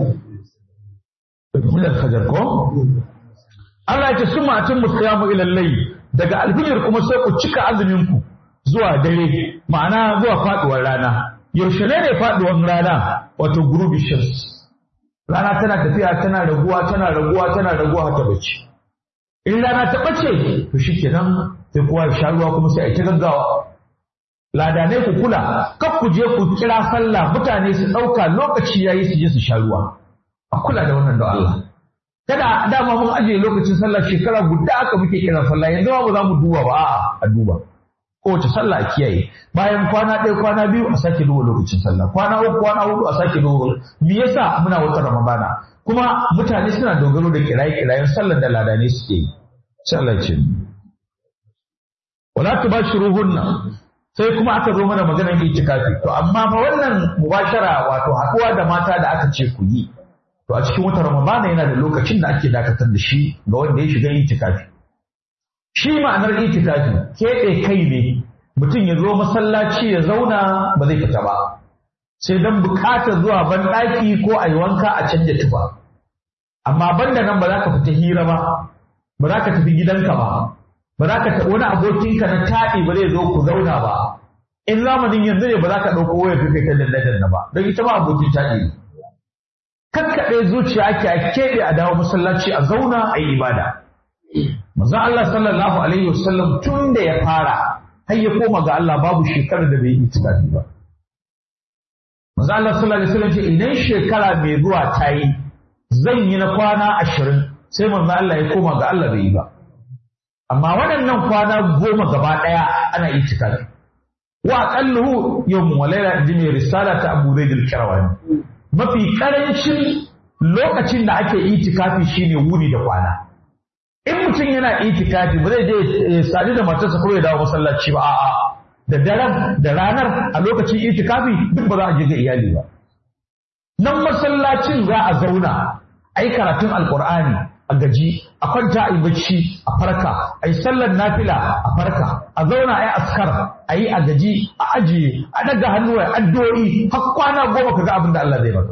Mular fajar ko? Allah ya ce sun ma'atin muskiyamu ilallai daga alfijir kuma sai ku cika azuminku zuwa dare ma'ana zuwa faɗuwar rana yaushe ne faɗuwar rana wato gurubi shams rana tana tafiya tana raguwa ta bace in rana ta bace to shikenan sai kowa ya sha ruwa kuma sai a ta gaggawa ladanai ku kula kar ku je ku kira sallah mutane su ɗauka lokaci yayi su je su sha ruwa a kula da wannan da Allah kada dama mun ajiye lokacin sallah shekara guda aka muke kira sallah yanzu ba za mu duba ba a'a a duba kowace sallah a kiyaye bayan kwana ɗaya kwana biyu a sake duba lokacin sallah kwana uku kwana hudu a sake duba me yasa muna wata ramadana kuma mutane suna dogaro da kirayen sallar da ladane suke yi sallar ce wala tubashiruhunna sai kuma aka zo mana maganar itikafi to amma fa wannan mubashara wato haɗuwa da mata da aka ce ku yi to a cikin watan Ramadana yana da lokacin da ake dakatar da shi ga wanda ya shiga itikafi shi ma'anar itikafi keɓe kai ne mutum ya zo masallaci ya zauna ba zai fita ba sai dan bukatar zuwa banɗaki ko a yi wanka a canja tufa amma banda nan ba za ka fita hira ba ba za ka tafi gidanka ba ba za ka wani abokinka na taɗi ba zai zo ku zauna ba in zamanin yanzu ne ba za ka ɗauko wayar kai ta danna ba don ita ma abokin taɗi ne kakkaɗe zuciya ake a keɓe a dawo masallaci a zauna a yi ibada manzon Allah sallallahu alaihi wasallam tun da ya fara har ya koma ga Allah babu shekarar da bai yi itikafi ba manzon Allah sallallahu alaihi wasallam ce idan shekara mai zuwa ta yi zan yi na kwana 20 sai manzon Allah ya koma ga Allah bai yi ba amma waɗannan kwana 10 gaba ɗaya ana itikafi wa aqalluhu yawmun wa layla inji mai risala ta Abu Zaid al-Qirawani mafi karancin lokacin da ake itikafi shine wuni da kwana in mutum yana itikafi ba zai je sadu da matarsa ko ya dawo masallaci ba a'a da daren da ranar a lokacin itikafi duk ba za a je ga iyali ba nan masallacin za a zauna a yi karatun alkur'ani a gaji a kwanta a yi bacci a farka a yi sallar nafila a farka a zauna a yi askar a yi a gaji a ajiye a daga hannu a addu'o'i har kwana 10 ka ga abin da Allah zai maka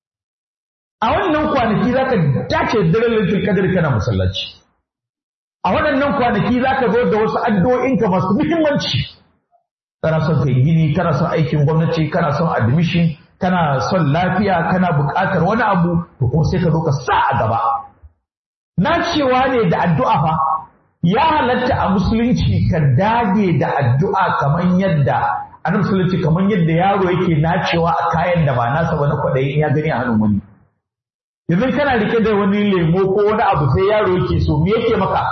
a wannan kwanaki za ka dace da daren lailatul qadr kana masallaci a waɗannan kwanaki za ka zo da wasu addu'o'inka masu muhimmanci kana son kai gini kana son aikin gwamnati kana son admission kana son lafiya kana buƙatar wani abu to kuma sai ka zo ka sa a gaba na cewa ne da addu'a fa ya halatta a musulunci ka dage da addu'a kamar yadda a musulunci kamar yadda yaro yake nacewa a kayan da ba nasa ba na kwaɗayi in ya gani a hannun wani yanzu kana rike da wani lemo ko wani abu sai yaro yake so me yake maka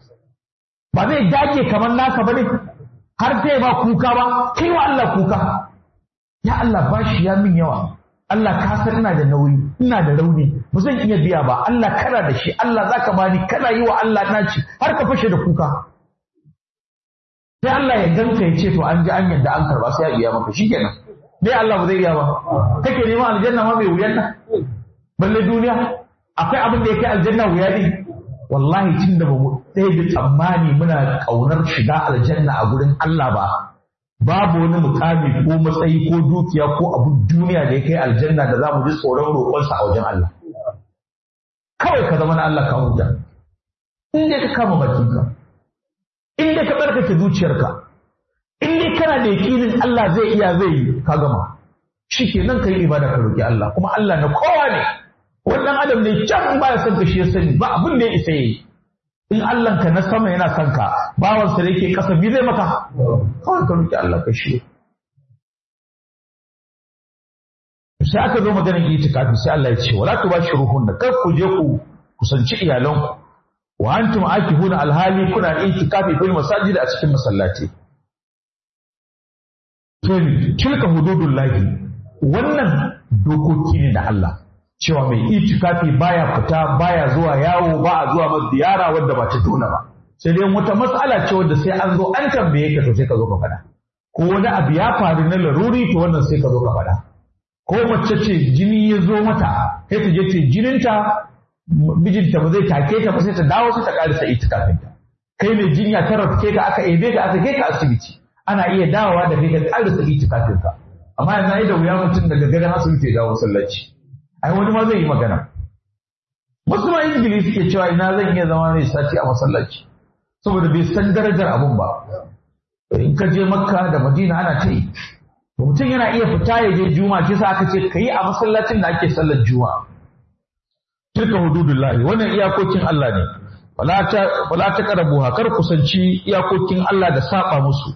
ba zai dage kamar naka ba ne har sai ba kuka ba kai wa Allah kuka ya Allah bashi ya min yawa Allah ka san ina da nauyi ina da rauni ba zan iya biya ba Allah kana da shi Allah zaka bani kana yi wa Allah naci har ka fashe da kuka sai Allah ya ganka ya ce to an ji an yadda an karba sai ya biya maka shikenan dai Allah ba zai biya ba kake neman aljanna ma mai wuyan nan balle duniya akwai abin da yake aljanna wuya ne wallahi tun da bamu ɗaya da tsammani muna ƙaunar shiga aljanna a gurin Allah ba babu wani mukami ko matsayi ko dukiya ko abin duniya da ya kai aljanna da za mu ji tsoron roƙonsa a wajen Allah kawai ka zama na Allah ka huta in dai ka kama bakinka in dai ka tsarkake zuciyarka in dai kana da yakinin Allah zai iya zai yi ka gama shikenan kai ibada ka roki Allah kuma Allah na kowa ne wannan adam ne can ba ya son ka shi ya sani ba abin da ya isa yi in Allah ka na sama yana son ka bawan sa yake kasa bi zai maka kawai ka roki Allah ka shi sai aka zo maganar itikafi sai Allah ya ce wala tubashiruhunna kar ku je ku kusanci iyalanku wa antum akifuna alhali kuna itikafi fil masajid a cikin masallaci tilka hududullahi wannan dokoki ne da Allah cewa mai itikafi baya fita baya zuwa yawo ba a zuwa masa ziyara wadda ba ta tona ba sai dai wata matsala ce wadda sai an zo an tambaye ka to sai ka zo ka faɗa ko wani abu ya faru na laruri to wannan sai ka zo ka faɗa ko mace ce jini ya zo mata kai ta je ce jininta mijinta ba zai take ta ba sai ta dawo sai ta karisa itikafinta kai ne jinya ta rafke ka aka ebe ka aka kai ka asibiti ana iya dawowa da kai ka karisa itikafinka amma yanzu ai da wuya mutum daga garin asibiti ya dawo masallaci ai wani ma zai yi magana wasu ma injili suke cewa ina zan iya zama mai sati a masallaci saboda bai san darajar abun ba in ka je makka da madina ana ta yi mutum yana iya fita ya je juma'a shi sa aka ce ka yi a masallacin da ake sallar juma'a tilka hududullahi wannan iyakokin Allah ne wala ta karabuha kar kusanci iyakokin Allah da saba musu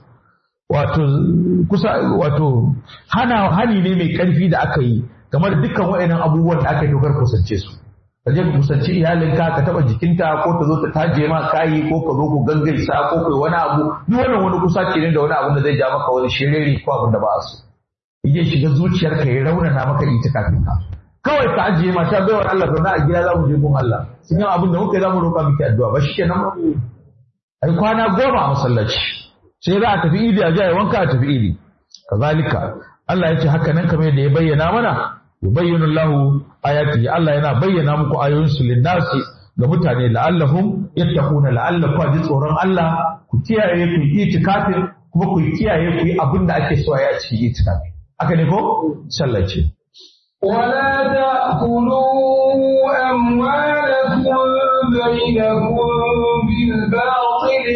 wato hani ne mai karfi da aka yi kamar dukkan waɗannan abubuwan da aka yi dokar kusance su ka je ka kusanci iyalinka ka taba jikinta ko ta zo ta taje ma kayi ko ka zo ku gangaisa ko kai wani abu duk wannan wani kusa ne da wani abu da zai ja maka wani shiriri ko abin da ba a so yaje shiga zuciyarka ya raunana maka itikafin ka kawai ka ajiye mata baiwar Allah zauna a gida za mu je gun Allah cikin abin da muka yi za mu roƙa miki addu'a ba shikenan ba ai kwana 10 a masallaci sai za a tafi idi a jiya wanka a tafi idi kazalika Allah ya ce haka nan kamar yadda ya bayyana mana yubayyinu Allahu ayatihi Allah yana bayyana muku ayoyinsu linnasi ga mutane la'allahum yattaquna la'allakum ji tsoron Allah ku kiyaye ku yi itikafin kuma ku kiyaye ku yi abin da ake so a yi a cikin itikafi haka ne ko sallace ولا تأكلوا أموالكم بينكم بالباطل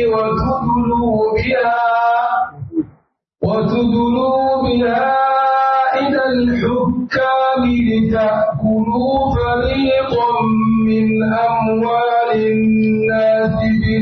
وتدلوا بها إلى الحكام لتأكلوا فريقا من أموال الناس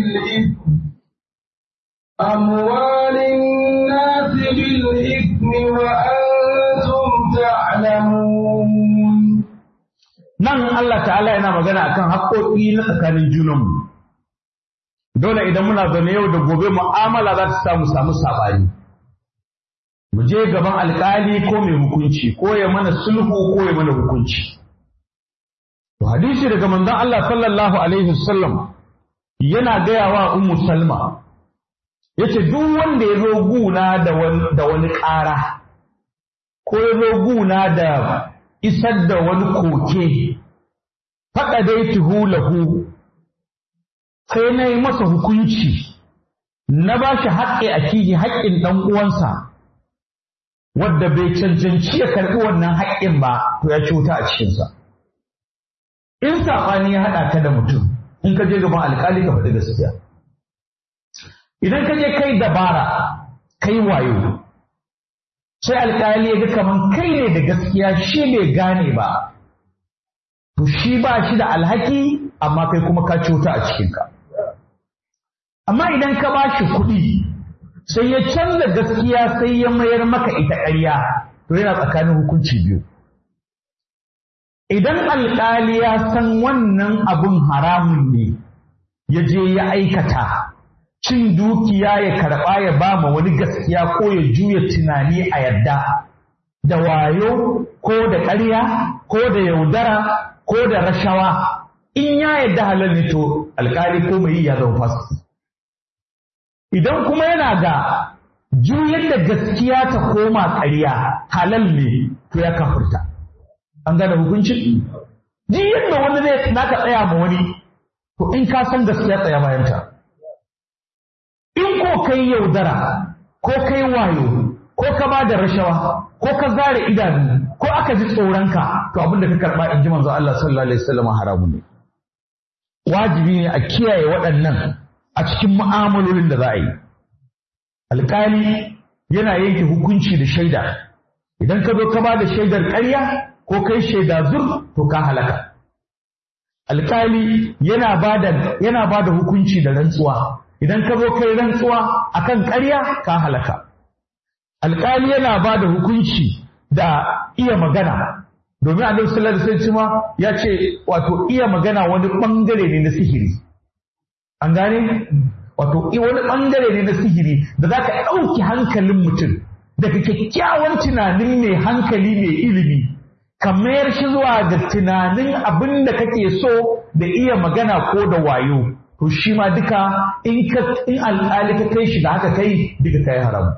بالإثم وأنتم تعلمون. nan Allah ta'ala yana magana akan haƙoƙi na tsakanin junanmu. Dole idan muna zaune yau da gobe mu'amala za ta samu sabani. Mu je gaban alƙali ko mai hukunci ko ya mana sulhu ko ya mana hukunci. To hadisi daga manzon Allah sallallahu alaihi wasallam yana gaya wa Ummu Salma yace duk wanda ya zo guna da wani ƙara ko ya zo guna da isar da wani koke faɗa dai lahu sai na yi masa hukunci na ba shi haƙƙi a kihi haƙƙin ɗan uwansa wadda bai cancanci ya karɓi wannan haƙƙin ba to ya ci wuta a cikinsa in saɓani ya haɗa ka da mutum in ka je gaban alƙali ka faɗi gaskiya idan ka je kai dabara kai wayo sai alƙali ya ga kaman kai ne da gaskiya shi bai gane ba to shi ba shi da alhaki amma kai kuma ka cuta a cikinka amma idan ka ba shi kuɗi sai ya canza gaskiya sai ya mayar maka ita ƙarya to yana tsakanin hukunci biyu idan alƙali ya san wannan abun haramun ne ya je ya aikata cin dukiya ya karɓa ya ba ma wani gaskiya ko ya juya tunani a yadda da wayo ko da ƙarya ko da yaudara ko da rashawa in ya yadda halal ne to alƙali ko mai yi ya zama fasiki idan kuma yana ga juyar da gaskiya ta koma ƙarya halal ne to ya kafurta an gane hukuncin ji yadda wani zai naka tsaya ma wani to in ka san gaskiya tsaya bayanta in ko kai yaudara ko kai wayo ko ka ba da rashawa ko ka zare idanu ko aka ji tsoronka to abinda ka karba in ji manzo Allah sallallahu alaihi wasallam haramun ne wajibi ne a kiyaye waɗannan a cikin mu'amalolin da za a yi alƙali yana yanke hukunci da shaida idan ka zo ka ba da shaidar ƙarya ko kai shaida zur to ka halaka alƙali yana ba da hukunci da rantsuwa idan ka zo kai rantsuwa akan ƙarya ka halaka alƙali yana ba da hukunci da iya magana domin annabi sallallahu alaihi wasallam ya ce wato iya magana wani bangare ne na sihiri an gane wato wani bangare ne na sihiri da zaka ɗauki hankalin mutum daga kyakkyawan tunanin mai hankali mai ilimi ka mayar shi zuwa ga tunanin abin da kake so da iya magana ko da wayo to shi ma duka in alƙali ka kai shi da haka kai duka kai haram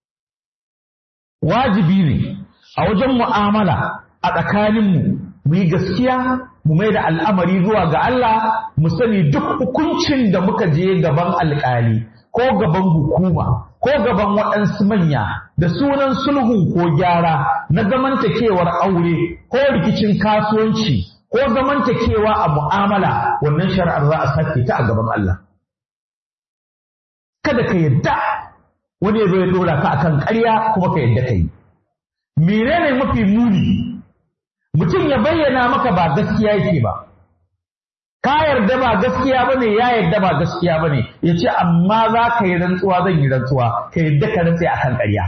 wajibi ne a wajen mu'amala a tsakaninmu mu yi gaskiya mu mai da al'amari zuwa ga Allah mu sani duk hukuncin da muka je gaban alƙali ko gaban hukuma ko gaban waɗansu manya da sunan sulhu ko gyara na zamantakewar aure ko rikicin kasuwanci ko zamantakewa a mu'amala wannan shari'ar za a sake ta a gaban Allah kada ka yadda wani ya zo ya dora ka akan ƙarya kuma ka yadda ka yi menene mafi muni mutum ya bayyana maka ba gaskiya yake ba ka yarda ba gaskiya bane ya yarda ba gaskiya bane ya ce amma za ka yi rantsuwa zan yi rantsuwa ka yarda ka rantsa akan ƙarya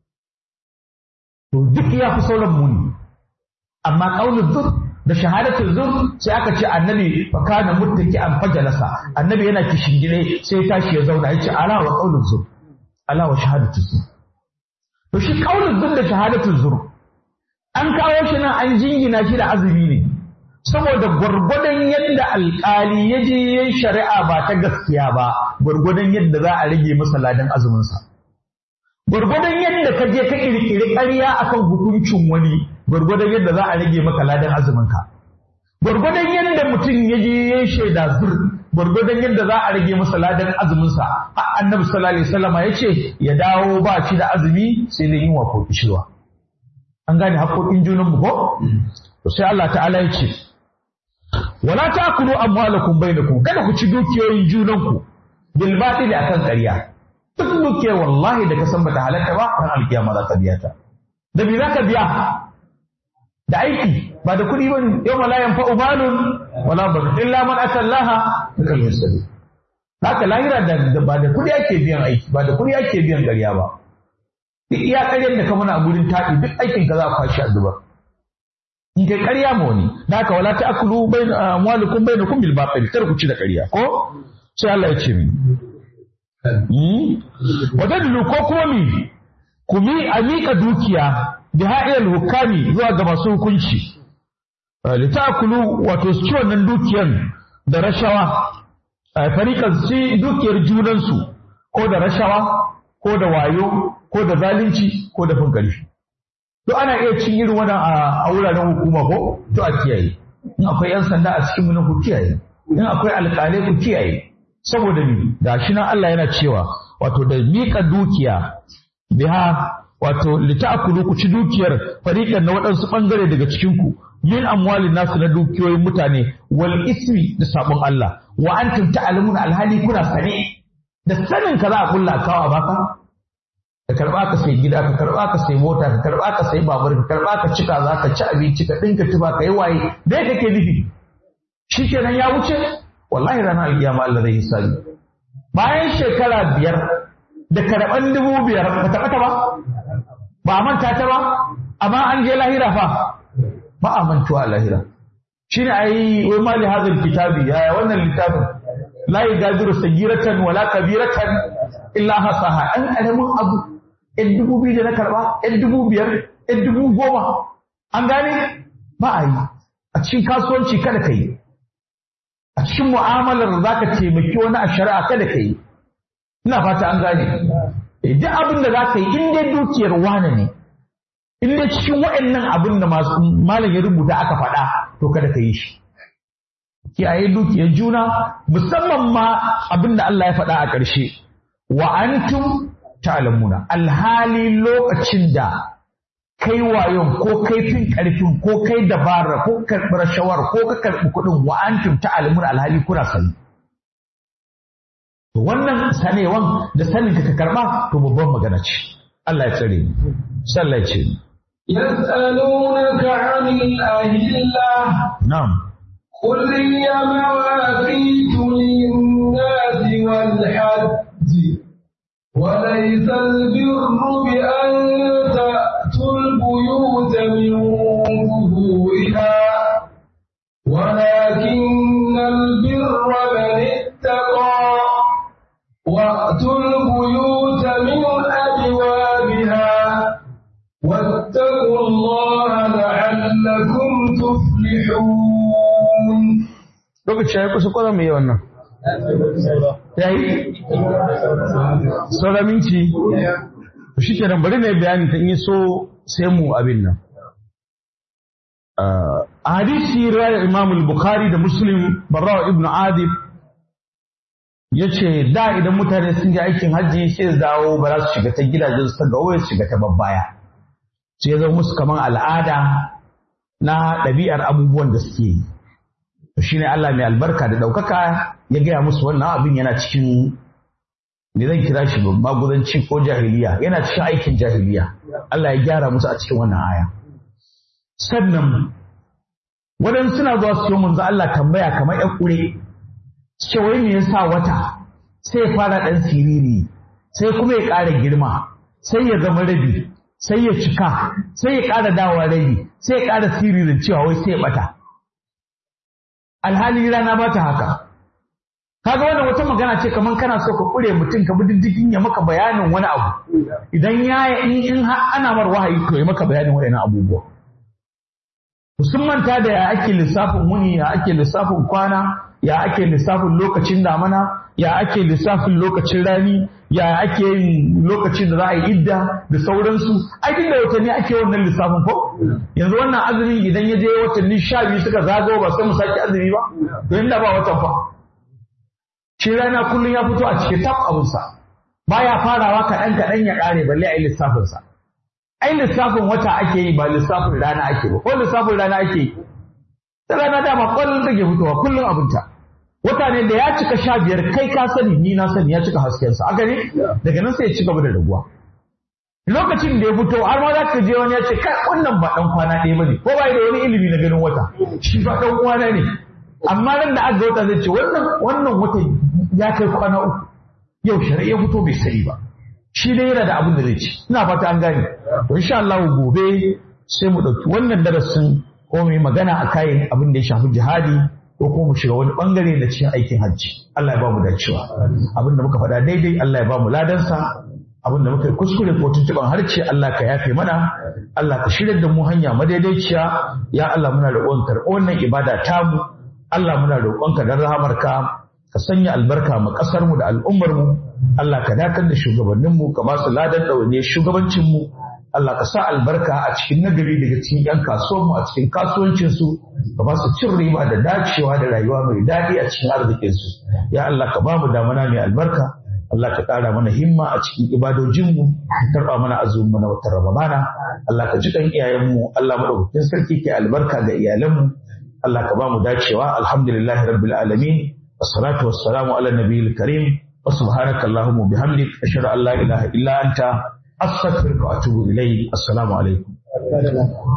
to duk ya fi sauran muni amma qaulul zur da shahadatul zur sai aka ce annabi fa kana muttaki an fajalasa annabi yana kishingire sai tashi ya zauna ya ce ala wa qaulul zur ala wa shahadatul zur to shi qaulul zur da shahadatul zur an kawo shi nan an jingina shi da azumi ne saboda gwargwadon yadda alƙali ya je yin shari'a ba ta gaskiya ba gwargwadon yadda za a rage masa ladan azuminsa gwargwadon yadda ka je ka ƙirƙiri ƙarya akan hukuncin wani gwargwadon yadda za a rage maka ladan azuminka gwargwadon yadda mutum ya je yin shaida zur gwargwadon yadda za a rage masa ladan azuminsa annabi sallallahu alaihi wasallam ya ce ya dawo ba shi da azumi sai da yunwa ko kishirwa an gane haƙoƙin junan mu ko to sai Allah ta'ala ya ce wala ta'kulu amwalakum bainakum kada ku ci dukiyoyin junanku bil batil akan ƙarya duk dukiyar wallahi da ka san bata halatta ba ran alkiyama za ka biya ta da me za ka biya da aiki ba da kuɗi bane yawma la yanfa'u malun wala banun illa man atallaha bi qalbin salim haka lahira da ba da kuɗi ake biyan aiki ba da kuɗi ake biyan ƙarya ba duk iya ƙaryar da ka mana a gurin taɗi duk aikin ka za a kwashi a zubar in kai ƙarya ma wani da haka wala ta'kulu amwalukum bainakum bil batil kar ku ci da ƙarya ko sai Allah ya ce mi wadallu ko kuma mi ku mi amika dukiya da ha'il hukami zuwa ga masu hukunci li ta'kulu wato su ci wannan dukiyan da rashawa farikan su dukiyar junansu ko da rashawa ko da wayo ko da zalunci ko da fin ƙarfi to ana iya cin irin wannan a wuraren hukuma ko to a kiyaye in akwai yan sanda a cikin mu ku kiyaye in akwai alƙalai ku kiyaye saboda ni gashi nan Allah yana cewa wato da mika dukiya biha wato lita'kulu ku ci dukiyar fariqan na waɗansu bangare daga cikin ku yin amwalin nasu na dukiyoyin mutane wal ismi da sabon Allah wa antum ta'lamuna alhali kuna sane da sanin ka za a kulla kawa baka ka karba ka sai gida ka karba ka sai mota ka karba ka sai babur ka karba ka cika za ka ci abinci ka dinka tufa ka yi waye dai kake nufi shikenan ya wuce wallahi ranar alkiyama Allah zai hisabi bayan shekara 5 da karban 5,000 ka taɓa ta ba a manta ta ba amma an je lahira fa ba a mantuwa a lahira shine ai wai mali hadal kitabi ya wannan littafin la yagadiru sagiratan wala kabiratan illa hasaha an karamin abu 2,000 da na karba 5,000 10,000 an gane ba a yi a cikin kasuwanci kada ka yi a cikin mu'amalar za ka taimaki wani a shari'a kada ka yi ina fata an gane duk abin da za ka yi in dai dukiyar wane ne in dai cikin waɗannan abin da malam ya rubuta aka faɗa to kada ka yi shi kiyaye dukiyar juna musamman ma abin da Allah ya faɗa a ƙarshe wa antum ta'lamuna alhali lokacin da kai wayon ko kai fin ƙarfin ko kai dabara ko karɓi rashawar ko ka karɓi kuɗin wa antum ta'lamuna alhali kuna sani to wannan sanewan da sanin ka karɓa to babban magana ce Allah ya tsare ni sallah ce يسألونك عن الأهلة na'am قل هي مواقيت للناس والحج وليس البر بأن تأتوا البيوت من ظهورها ولكن البر من اتقى وأتوا البيوت من أبوابها واتقوا الله لعلكم تفلحون lokaci ya kusa kwanan mai wannan ya yi sauran minti shi ke nan bari na bayani ta yi so sai mu abin nan a hadisi riwayar imam al-bukhari da muslim barrawa ibn adib ya ce da idan mutane sun ji aikin hajji sai su dawo ba za su shiga ta gidajen su ta gawo su shiga ta babbaya sai ya zama musu kamar al'ada na ɗabi'ar abubuwan da suke yi shi ne Allah mai albarka da ɗaukaka ya gaya musu wannan abin yana cikin ne zan kira shi magudanci ko jahiliya yana cikin aikin jahiliya Allah ya gyara musu a cikin wannan aya sannan waɗansu suna zuwa su yi manzo Allah tambaya kamar ƴan ƙure ce wai me yasa wata sai ya fara ɗan siriri sai kuma ya ƙara girma sai ya zama rabi sai ya cika sai ya ƙara dawowa rabi sai ya ƙara siririn cewa wai sai ya ɓata alhali rana ba ta haka kaga wannan wata magana ce kaman kana so ka kure mutum ka bi diddigin ya maka bayanin wani abu idan ya in ana mar wahayi to ya maka bayanin waɗannan abubuwa sun manta da ya ake lissafin wuni, ya ake lissafin kwana, ya ake lissafin lokacin damana, ya ake lissafin lokacin rani, ya ake yin lokacin da za a yi idda da sauransu. Ai duk da watanni ake wannan lissafin ko? Yanzu wannan azumin idan ya je watanni 12 suka zagawo ba sai mu sake azumi ba? To inda ba watan fa. Shi rana kullum ya fito a cikin tab abunsa. Baya farawa kaɗan ya ƙare balle a yi lissafinsa. Ai lissafin wata ake yi ba lissafin rana ake ba, ko lissafin rana ake yi. Ta rana dama ƙwallon take fitowa kullum abinta. Wata ne da ya cika 15 kai ka sani ni na sani ya cika haskensa. Aka ne? Daga nan sai ya ci gaba da raguwa. Lokacin da ya fito har ma za ka je wani ya ce kai wannan ba ɗan kwana ɗaya ba ne, ko ba da wani ilimi na ganin wata. Shi ba ɗan kwana ne. Amma nan da aka wata zai ce wannan wata ya kai kwana 3. Yau shari'a ya fito bai sani ba. Shi dai yana da abin da zai ci. Ina fata an gane. To insha Allah gobe sai mu ɗauki wannan darasin ko mu yi magana a kayan abin da ya shafi jihadi ko kuma mu shiga wani bangare na cikin aikin hajji. Allah ya ba mu dacewa. Abin da muka faɗa daidai Allah ya ba mu ladansa. Abin da muka yi kuskure ko tuntuɓan harce Allah ka yafe mana. Allah ka shirya da mu hanya madaidaiciya. Ya Allah muna roƙon karɓar wannan ibada tamu. Allah muna roƙonka don rahamarka ka sanya albarka ma ƙasar mu da al'ummar mu. Allah ka dakar da shugabannin mu ka ba su ladan ɗaune shugabancin mu. Allah ka sa albarka a cikin nagari daga cikin 'yan kasuwan mu a cikin kasuwancin su ka ba su cin riba da dacewa da rayuwa mai daɗi a cikin arzikin su. Ya Allah ka ba mu damana mai albarka. Allah ka ƙara mana himma a cikin ibadojin mu ka karɓa mana azumin mu na watan Ramadana. Allah ka ji kan iyayen mu. Allah madaukakin sarki ke albarka ga iyalan mu. Allah ka ba mu dacewa. Alhamdulillahi rabbil alamin. Wassalatu wassalamu ala nabiyil karim. Wa subhanaka allahumma bihamdik ashhadu an la ilaha illa anta astaghfiruka wa atubu ilayk. Assalamu alaikum.